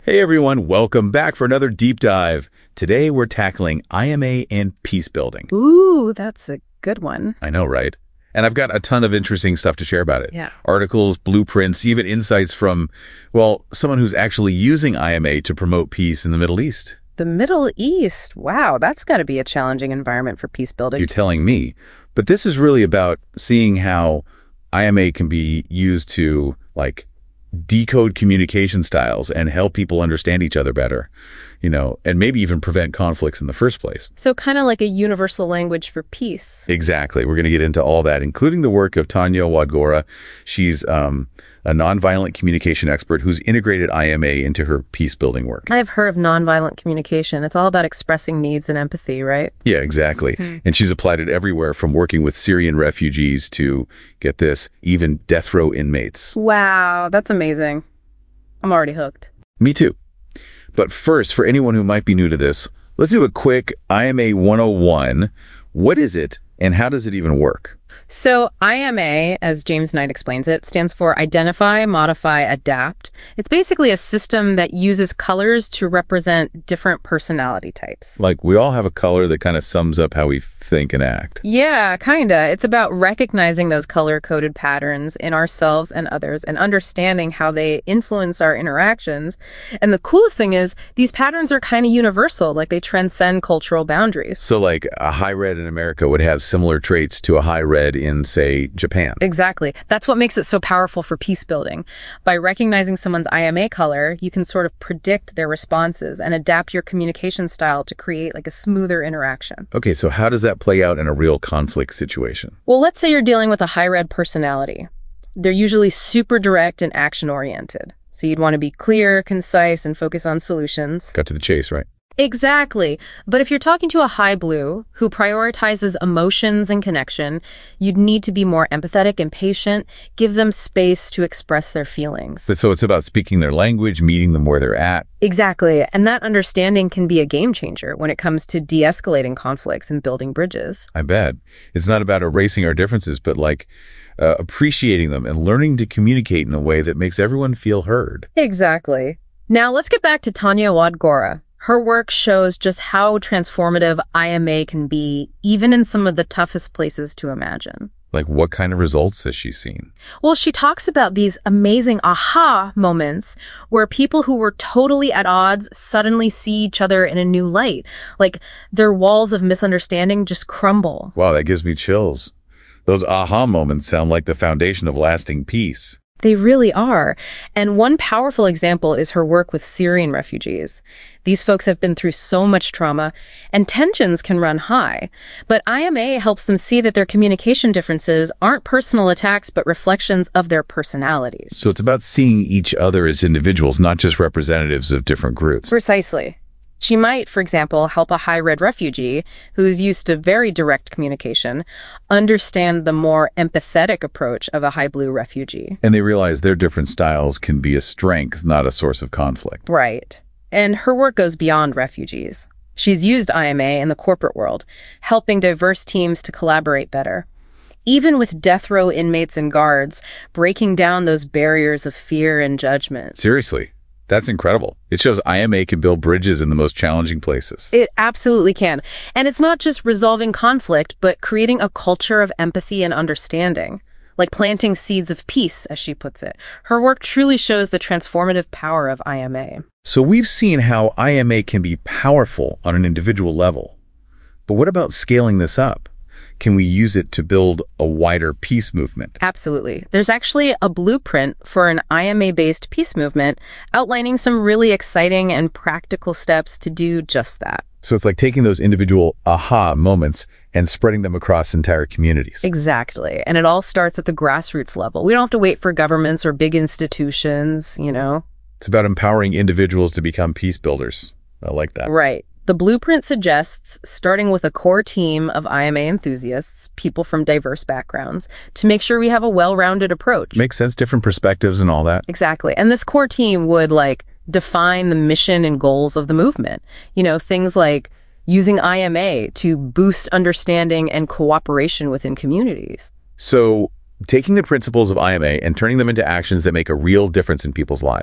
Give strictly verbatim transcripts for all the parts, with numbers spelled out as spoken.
Hey everyone, welcome back for another deep dive. Today we're tackling I M A and peace building. Ooh, that's a good one. I know, right? And I've got a ton of interesting stuff to share about it. Yeah. Articles, blueprints, even insights from, well, someone who's actually using I M A to promote peace in the Middle East. The Middle East. Wow, that's got to be a challenging environment for peace building. You're telling me. But this is really about seeing how I M A can be used to, like, decode communication styles and help people understand each other better, you know, and maybe even prevent conflicts in the first place. So kind of like a universal language for peace. Exactly. We're going to get into all that, including the work of Tanya Wadgora. She's um, a nonviolent communication expert who's integrated I M A into her peace-building work. I've heard of nonviolent communication. It's all about expressing needs and empathy, right? Yeah, exactly. Hmm. And she's applied it everywhere from working with Syrian refugees to, get this, even death row inmates. Wow, that's amazing. I'm already hooked. Me too. But first, for anyone who might be new to this, let's do a quick I M A one oh one. What is it, and how does it even work? So I M A, as James Knight explains it, stands for Identify, Modify, Adapt. It's basically a system that uses colors to represent different personality types. Like we all have a color that kind of sums up how we think and act. Yeah, kinda. It's about recognizing those color-coded patterns in ourselves and others and understanding how they influence our interactions. And the coolest thing is these patterns are kind of universal, like they transcend cultural boundaries. So like a high red in America would have similar traits to a high red in, say, Japan. Exactly. That's what makes it so powerful for peace building. By recognizing someone's I M A color, you can sort of predict their responses and adapt your communication style to create like a smoother interaction. Okay, so how does that play out in a real conflict situation? Well, let's say you're dealing with a high red personality. They're usually super direct and action-oriented. So you'd want to be clear, concise, and focus on solutions. Cut to the chase, right? Exactly. But if you're talking to a high blue who prioritizes emotions and connection, you'd need to be more empathetic and patient, give them space to express their feelings. So it's about speaking their language, meeting them where they're at. Exactly. And that understanding can be a game changer when it comes to de-escalating conflicts and building bridges. I bet. It's not about erasing our differences, but like uh, appreciating them and learning to communicate in a way that makes everyone feel heard. Exactly. Now let's get back to Tanya Wadgora. Her work shows just how transformative I M A can be, even in some of the toughest places to imagine. Like what kind of results has she seen? Well, she talks about these amazing aha moments where people who were totally at odds suddenly see each other in a new light. Like their walls of misunderstanding just crumble. Wow, that gives me chills. Those aha moments sound like the foundation of lasting peace. They really are. And one powerful example is her work with Syrian refugees. These folks have been through so much trauma, and tensions can run high. But I M A helps them see that their communication differences aren't personal attacks, but reflections of their personalities. So it's about seeing each other as individuals, not just representatives of different groups. Precisely. She might, for example, help a high-red refugee who's used to very direct communication understand the more empathetic approach of a high-blue refugee. And they realize their different styles can be a strength, not a source of conflict. Right. And her work goes beyond refugees. She's used I M A in the corporate world, helping diverse teams to collaborate better. Even with death row inmates and guards, breaking down those barriers of fear and judgment. Seriously. That's incredible. It shows I M A can build bridges in the most challenging places. It absolutely can. And it's not just resolving conflict, but creating a culture of empathy and understanding, like planting seeds of peace, as she puts it. Her work truly shows the transformative power of I M A. So we've seen how I M A can be powerful on an individual level. But what about scaling this up? Can we use it to build a wider peace movement? Absolutely. There's actually a blueprint for an I M A-based peace movement outlining some really exciting and practical steps to do just that. So it's like taking those individual aha moments and spreading them across entire communities. Exactly. And it all starts at the grassroots level. We don't have to wait for governments or big institutions, you know. It's about empowering individuals to become peace builders. I like that. Right. The blueprint suggests starting with a core team of I M A enthusiasts, people from diverse backgrounds, to make sure we have a well-rounded approach. Makes sense, different perspectives and all that. Exactly. And this core team would, like, define the mission and goals of the movement. You know, things like using I M A to boost understanding and cooperation within communities. So taking the principles of I M A and turning them into actions that make a real difference in people's lives.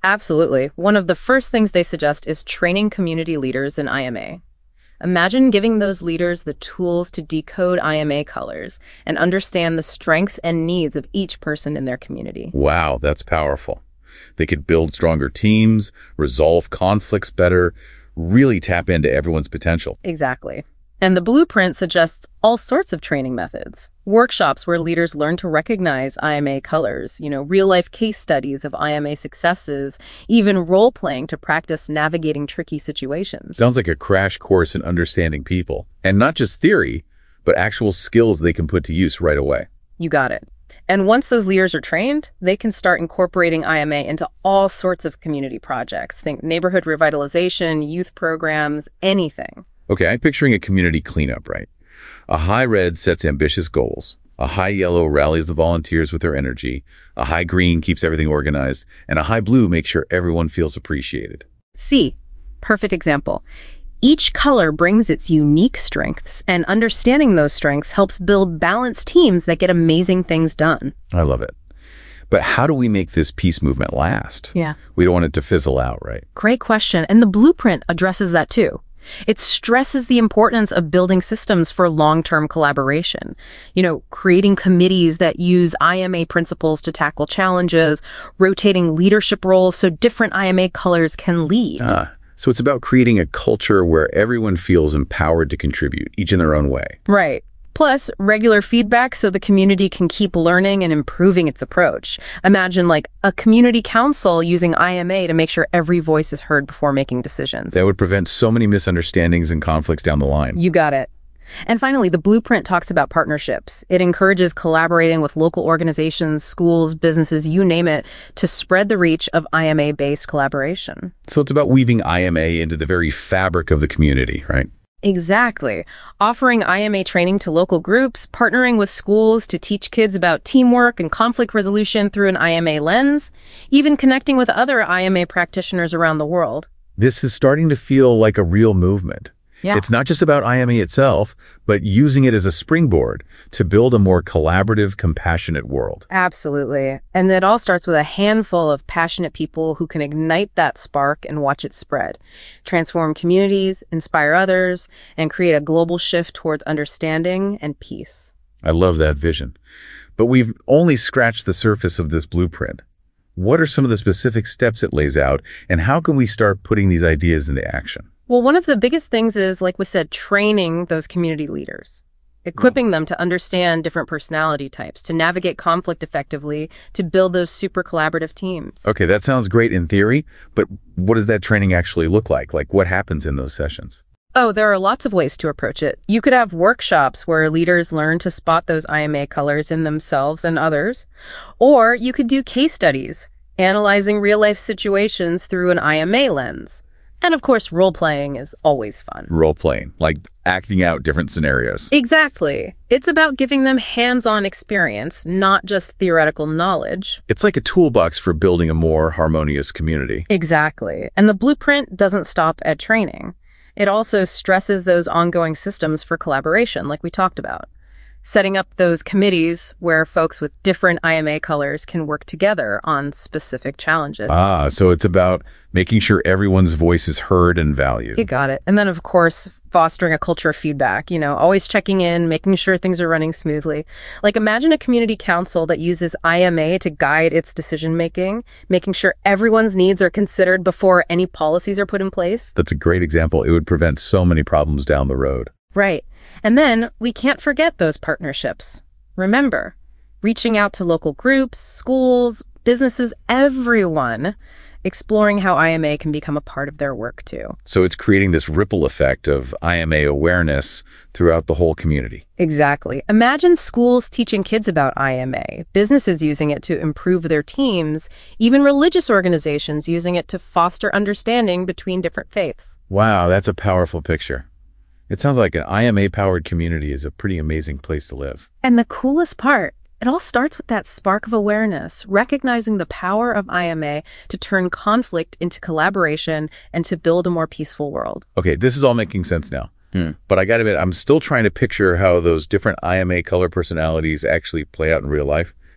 Absolutely. One of the first things they suggest is training community leaders in I M A. Imagine giving those leaders the tools to decode I M A colors and understand the strength and needs of each person in their community. Wow, that's powerful. They could build stronger teams, resolve conflicts better, really tap into everyone's potential. Exactly. And the blueprint suggests all sorts of training methods. Workshops where leaders learn to recognize I M A colors, you know, real-life case studies of I M A successes, even role-playing to practice navigating tricky situations. Sounds like a crash course in understanding people. And not just theory, but actual skills they can put to use right away. You got it. And once those leaders are trained, they can start incorporating I M A into all sorts of community projects. Think neighborhood revitalization, youth programs, anything. Okay, I'm picturing a community cleanup, right? A high red sets ambitious goals. A high yellow rallies the volunteers with their energy. A high green keeps everything organized. And a high blue makes sure everyone feels appreciated. C, perfect example. Each color brings its unique strengths, and understanding those strengths helps build balanced teams that get amazing things done. I love it. But how do we make this peace movement last? Yeah. We don't want it to fizzle out, right? Great question. And the blueprint addresses that too. It stresses the importance of building systems for long-term collaboration. You know, creating committees that use I M A principles to tackle challenges, rotating leadership roles so different I M A colors can lead. Ah, so it's about creating a culture where everyone feels empowered to contribute, each in their own way. Right. Plus, regular feedback so the community can keep learning and improving its approach. Imagine like a community council using I M A to make sure every voice is heard before making decisions. That would prevent so many misunderstandings and conflicts down the line. You got it. And finally, the blueprint talks about partnerships. It encourages collaborating with local organizations, schools, businesses, you name it, to spread the reach of I M A-based collaboration. So it's about weaving I M A into the very fabric of the community, right? Exactly. Offering I M A training to local groups, partnering with schools to teach kids about teamwork and conflict resolution through an I M A lens, even connecting with other I M A practitioners around the world. This is starting to feel like a real movement. Yeah. It's not just about I M A itself, but using it as a springboard to build a more collaborative, compassionate world. Absolutely. And it all starts with a handful of passionate people who can ignite that spark and watch it spread, transform communities, inspire others, and create a global shift towards understanding and peace. I love that vision. But we've only scratched the surface of this blueprint. What are some of the specific steps it lays out, and how can we start putting these ideas into action? Well, one of the biggest things is, like we said, training those community leaders, equipping them to understand different personality types, to navigate conflict effectively, to build those super collaborative teams. Okay, that sounds great in theory, but what does that training actually look like? Like, what happens in those sessions? Oh, there are lots of ways to approach it. You could have workshops where leaders learn to spot those I M A colors in themselves and others, or you could do case studies, analyzing real-life situations through an I M A lens. And of course, role-playing is always fun. Role-playing, like acting out different scenarios. Exactly. It's about giving them hands-on experience, not just theoretical knowledge. It's like a toolbox for building a more harmonious community. Exactly. And the blueprint doesn't stop at training. It also stresses those ongoing systems for collaboration, like we talked about. Setting up those committees where folks with different I M A colors can work together on specific challenges. Ah, so it's about making sure everyone's voice is heard and valued. You got it. And then, of course, fostering a culture of feedback, you know, always checking in, making sure things are running smoothly. Like, imagine a community council that uses I M A to guide its decision-making, making sure everyone's needs are considered before any policies are put in place. That's a great example. It would prevent so many problems down the road. Right. And then we can't forget those partnerships. Remember, reaching out to local groups, schools, businesses, everyone, exploring how I M A can become a part of their work too. So it's creating this ripple effect of I M A awareness throughout the whole community. Exactly. Imagine schools teaching kids about I M A, businesses using it to improve their teams, even religious organizations using it to foster understanding between different faiths. Wow, that's a powerful picture. It sounds like an I M A-powered community is a pretty amazing place to live. And the coolest part, it all starts with that spark of awareness, recognizing the power of I M A to turn conflict into collaboration and to build a more peaceful world. Okay, this is all making sense now. Hmm. But I gotta admit, I'm still trying to picture how those different I M A color personalities actually play out in real life.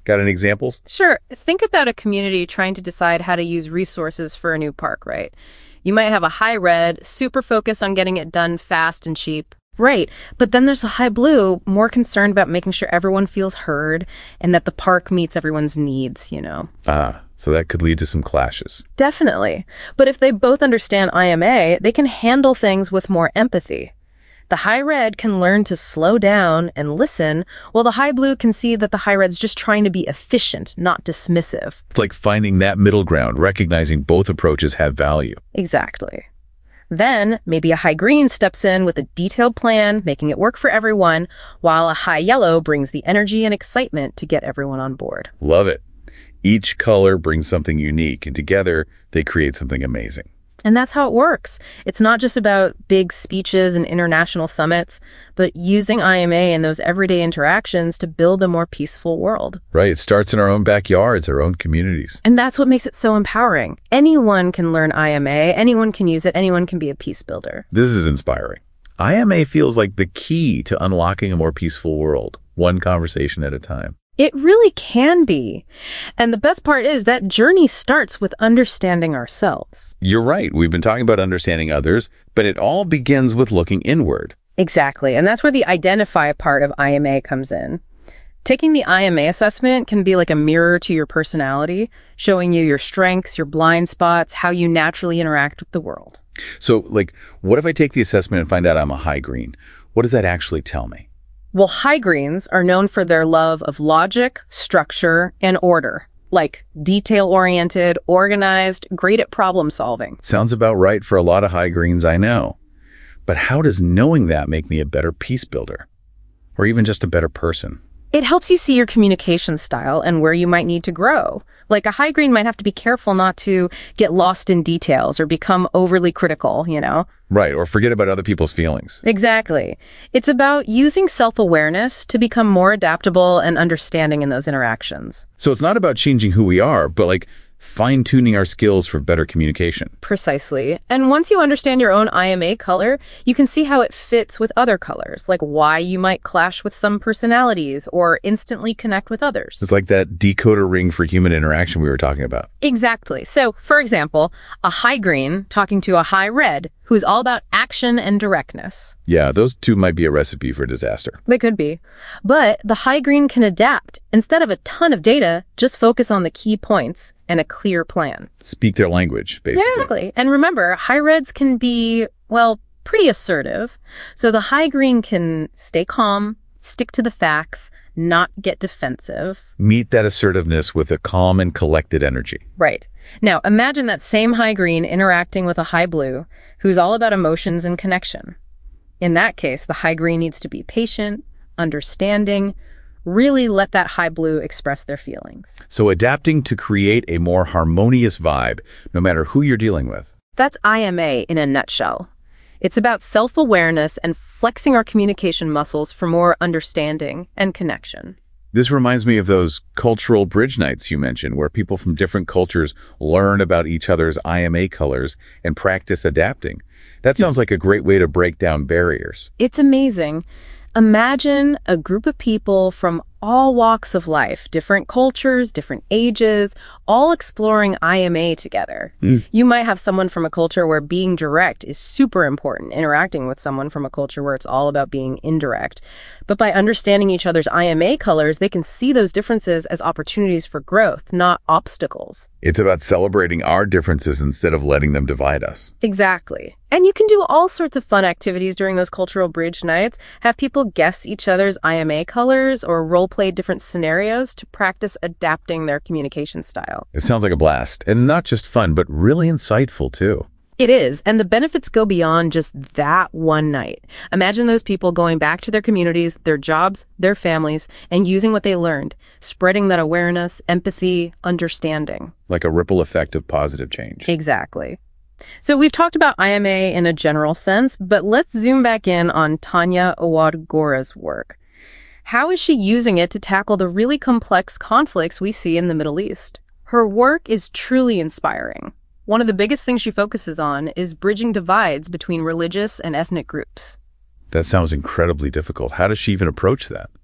Got any examples? Sure. Think about a community trying to decide how to use resources for a new park, right? You might have a high red, super focused on getting it done fast and cheap. Right. But then there's a high blue, more concerned about making sure everyone feels heard and that the park meets everyone's needs, you know? Ah, so that could lead to some clashes. Definitely. But if they both understand I M A, they can handle things with more empathy. The high red can learn to slow down and listen, while the high blue can see that the high red's just trying to be efficient, not dismissive. It's like finding that middle ground, recognizing both approaches have value. Exactly. Then, maybe a high green steps in with a detailed plan, making it work for everyone, while a high yellow brings the energy and excitement to get everyone on board. Love it. Each color brings something unique, and together they create something amazing. And that's how it works. It's not just about big speeches and international summits, but using I M A in those everyday interactions to build a more peaceful world. Right. It starts in our own backyards, our own communities. And that's what makes it so empowering. Anyone can learn I M A, anyone can use it, anyone can be a peace builder. This is inspiring. I M A feels like the key to unlocking a more peaceful world, one conversation at a time. It really can be. And the best part is that journey starts with understanding ourselves. You're right. We've been talking about understanding others, but it all begins with looking inward. Exactly. And that's where the identify part of I M A comes in. Taking the I M A assessment can be like a mirror to your personality, showing you your strengths, your blind spots, how you naturally interact with the world. So, like, what if I take the assessment and find out I'm a high green? What does that actually tell me? Well, high greens are known for their love of logic, structure, and order, like detail-oriented, organized, great at problem solving. Sounds about right for a lot of high greens I know. But how does knowing that make me a better peace builder? Or even just a better person? It helps you see your communication style and where you might need to grow. Like a high green might have to be careful not to get lost in details or become overly critical, you know? Right, or forget about other people's feelings. Exactly. It's about using self-awareness to become more adaptable and understanding in those interactions. So it's not about changing who we are, but like fine-tuning our skills for better communication. Precisely. And once you understand your own I M A color, you can see how it fits with other colors, like why you might clash with some personalities or instantly connect with others. It's like that decoder ring for human interaction we were talking about. Exactly. So, for example, a high green talking to a high red who's all about action and directness. Yeah, those two might be a recipe for disaster. They could be. But the high green can adapt. Instead of a ton of data, just focus on the key points and a clear plan. Speak their language, basically. Exactly. And remember, high reds can be, well, pretty assertive. So the high green can stay calm, stick to the facts, not get defensive. Meet that assertiveness with a calm and collected energy. Right. Now, imagine that same high green interacting with a high blue who's all about emotions and connection. In that case, the high green needs to be patient, understanding, really let that high blue express their feelings. So adapting to create a more harmonious vibe, no matter who you're dealing with. That's I M A in a nutshell. It's about self-awareness and flexing our communication muscles for more understanding and connection. This reminds me of those cultural bridge nights you mentioned, where people from different cultures learn about each other's I M A colors and practice adapting. That sounds like a great way to break down barriers. It's amazing. Imagine a group of people from all walks of life, different cultures, different ages, all exploring I M A together. Mm. You might have someone from a culture where being direct is super important, interacting with someone from a culture where it's all about being indirect. But by understanding each other's I M A colors, they can see those differences as opportunities for growth, not obstacles. It's about celebrating our differences instead of letting them divide us. Exactly. And you can do all sorts of fun activities during those cultural bridge nights. Have people guess each other's I M A colors or role-play different scenarios to practice adapting their communication style. It sounds like a blast. And not just fun, but really insightful, too. It is. And the benefits go beyond just that one night. Imagine those people going back to their communities, their jobs, their families, and using what they learned, spreading that awareness, empathy, understanding. Like a ripple effect of positive change. Exactly. So we've talked about I M A in a general sense, but let's zoom back in on Tanya Awad-Gora's work. How is she using it to tackle the really complex conflicts we see in the Middle East? Her work is truly inspiring. One of the biggest things she focuses on is bridging divides between religious and ethnic groups. That sounds incredibly difficult. How does she even approach that?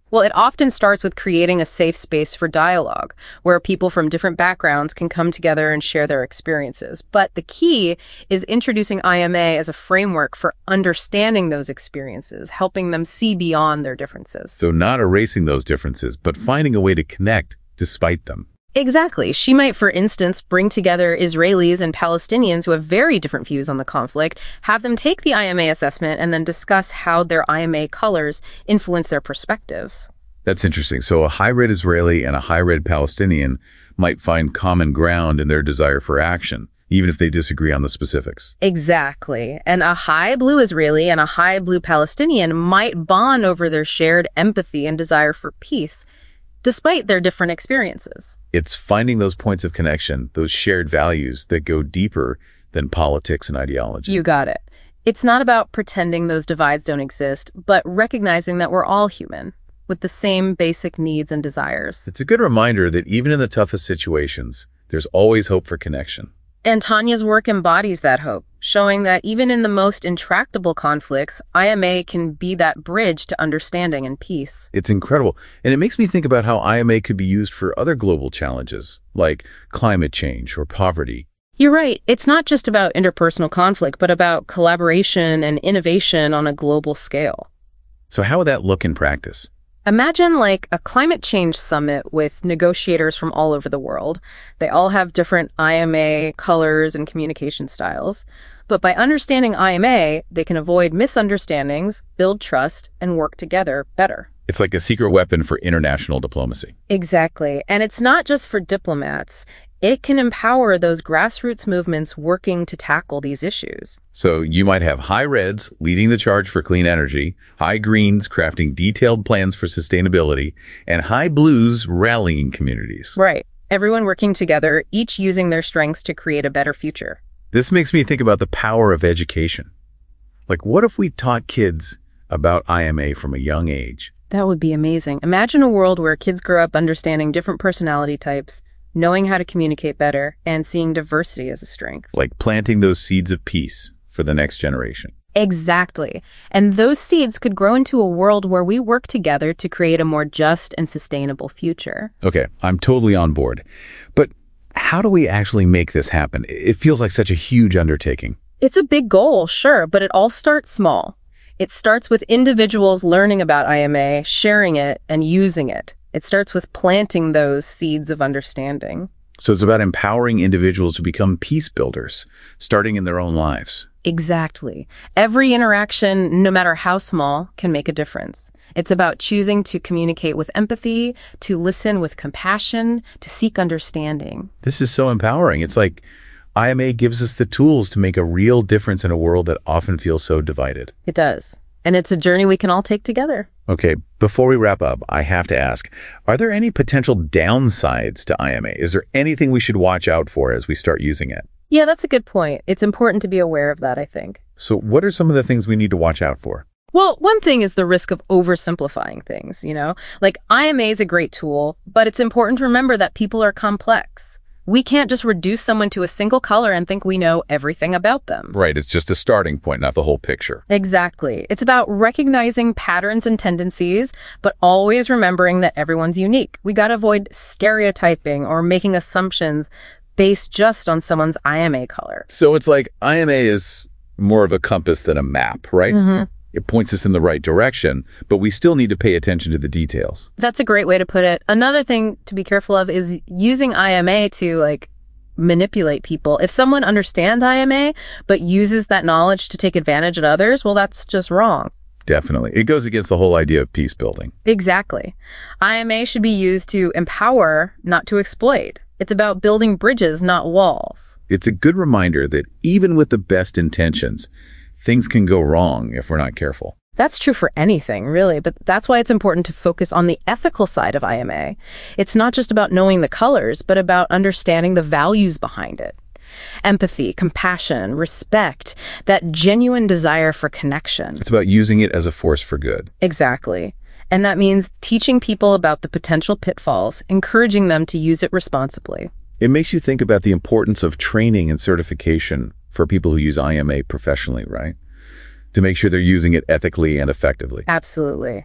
Well, it often starts with creating a safe space for dialogue, where people from different backgrounds can come together and share their experiences. But the key is introducing I M A as a framework for understanding those experiences, helping them see beyond their differences. So not erasing those differences, but finding a way to connect despite them. Exactly. She might, for instance, bring together Israelis and Palestinians who have very different views on the conflict, have them take the I M A assessment, and then discuss how their I M A colors influence their perspectives. That's interesting. So a high-red Israeli and a high-red Palestinian might find common ground in their desire for action, even if they disagree on the specifics. Exactly. And a high blue Israeli and a high blue Palestinian might bond over their shared empathy and desire for peace, despite their different experiences. It's finding those points of connection, those shared values that go deeper than politics and ideology. You got it. It's not about pretending those divides don't exist, but recognizing that we're all human, with the same basic needs and desires. It's a good reminder that even in the toughest situations, there's always hope for connection. And Tanya's work embodies that hope, showing that even in the most intractable conflicts, I M A can be that bridge to understanding and peace. It's incredible. And it makes me think about how I M A could be used for other global challenges, like climate change or poverty. You're right. It's not just about interpersonal conflict, but about collaboration and innovation on a global scale. So how would that look in practice? Imagine like a climate change summit with negotiators from all over the world. They all have different I M A colors and communication styles. But by understanding I M A, they can avoid misunderstandings, build trust, and work together better. It's like a secret weapon for international diplomacy. Exactly. And it's not just for diplomats. It can empower those grassroots movements working to tackle these issues. So you might have high reds leading the charge for clean energy, high greens crafting detailed plans for sustainability, and high blues rallying communities. Right. Everyone working together, each using their strengths to create a better future. This makes me think about the power of education. Like, what if we taught kids about I M A from a young age? That would be amazing. Imagine a world where kids grow up understanding different personality types, knowing how to communicate better, and seeing diversity as a strength. Like planting those seeds of peace for the next generation. Exactly. And those seeds could grow into a world where we work together to create a more just and sustainable future. Okay, I'm totally on board. But how do we actually make this happen? It feels like such a huge undertaking. It's a big goal, sure, but it all starts small. It starts with individuals learning about I M A, sharing it, and using it. It starts with planting those seeds of understanding. So it's about empowering individuals to become peace builders, starting in their own lives. Exactly. Every interaction, no matter how small, can make a difference. It's about choosing to communicate with empathy, to listen with compassion, to seek understanding. This is so empowering. It's like I M A gives us the tools to make a real difference in a world that often feels so divided. It does. And it's a journey we can all take together. Okay, before we wrap up, I have to ask, are there any potential downsides to I M A? Is there anything we should watch out for as we start using it? Yeah, that's a good point. It's important to be aware of that, I think. So what are some of the things we need to watch out for? Well, one thing is the risk of oversimplifying things, you know? Like I M A is a great tool, but it's important to remember that people are complex. We can't just reduce someone to a single color and think we know everything about them. Right, it's just a starting point, not the whole picture. Exactly. It's about recognizing patterns and tendencies, but always remembering that everyone's unique. We got to avoid stereotyping or making assumptions based just on someone's I M A color. So it's like I M A is more of a compass than a map, right? Mm-hmm. It points us in the right direction, but we still need to pay attention to the details. That's a great way to put it. Another thing to be careful of is using I M A to like manipulate people. If someone understands I M A but uses that knowledge to take advantage of others, well, that's just wrong. Definitely. It goes against the whole idea of peace building. Exactly. I M A should be used to empower, not to exploit. It's about building bridges, not walls. It's a good reminder that even with the best intentions, things can go wrong if we're not careful. That's true for anything, really, but that's why it's important to focus on the ethical side of I M A. It's not just about knowing the colors, but about understanding the values behind it. Empathy, compassion, respect, that genuine desire for connection. It's about using it as a force for good. Exactly. And that means teaching people about the potential pitfalls, encouraging them to use it responsibly. It makes you think about the importance of training and certification for people who use I M A professionally, right? To make sure they're using it ethically and effectively. Absolutely.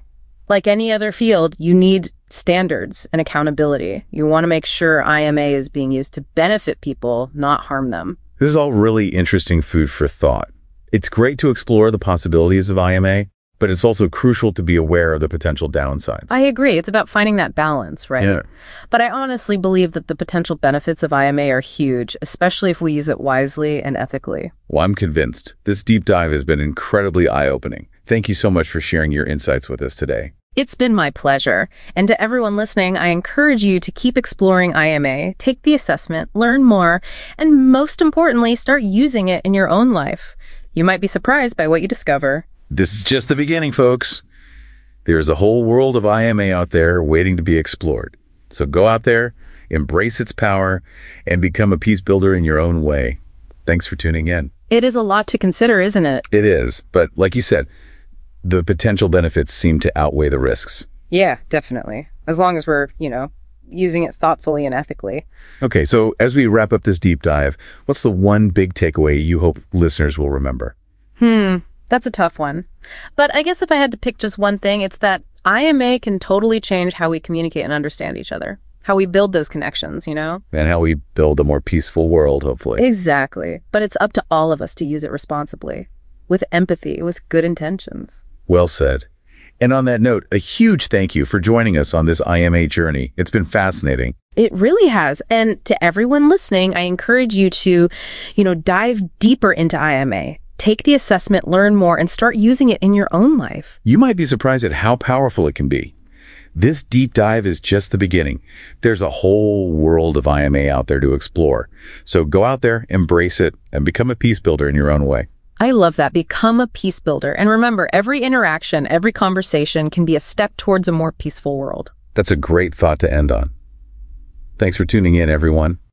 Like any other field, you need standards and accountability. You want to make sure I M A is being used to benefit people, not harm them. This is all really interesting food for thought. It's great to explore the possibilities of I M A, but it's also crucial to be aware of the potential downsides. I agree. It's about finding that balance, right? Yeah. But I honestly believe that the potential benefits of I M A are huge, especially if we use it wisely and ethically. Well, I'm convinced. This deep dive has been incredibly eye-opening. Thank you so much for sharing your insights with us today. It's been my pleasure. And to everyone listening, I encourage you to keep exploring I M A, take the assessment, learn more, and most importantly, start using it in your own life. You might be surprised by what you discover. This is just the beginning, folks. There's a whole world of I M A out there waiting to be explored. So go out there, embrace its power, and become a peace builder in your own way. Thanks for tuning in. It is a lot to consider, isn't it? It is, but like you said, the potential benefits seem to outweigh the risks. Yeah, definitely. As long as we're, you know, using it thoughtfully and ethically. Okay, so as we wrap up this deep dive, what's the one big takeaway you hope listeners will remember? Hmm, that's a tough one. But I guess if I had to pick just one thing, it's that I M A can totally change how we communicate and understand each other. How we build those connections, you know? And how we build a more peaceful world, hopefully. Exactly. But it's up to all of us to use it responsibly, with empathy, with good intentions. Well said. And on that note, a huge thank you for joining us on this I M A journey. It's been fascinating. It really has. And to everyone listening, I encourage you to, you know, dive deeper into I M A. Take the assessment, learn more, and start using it in your own life. You might be surprised at how powerful it can be. This deep dive is just the beginning. There's a whole world of I M A out there to explore. So go out there, embrace it, and become a peace builder in your own way. I love that. Become a peace builder. And remember, every interaction, every conversation can be a step towards a more peaceful world. That's a great thought to end on. Thanks for tuning in, everyone.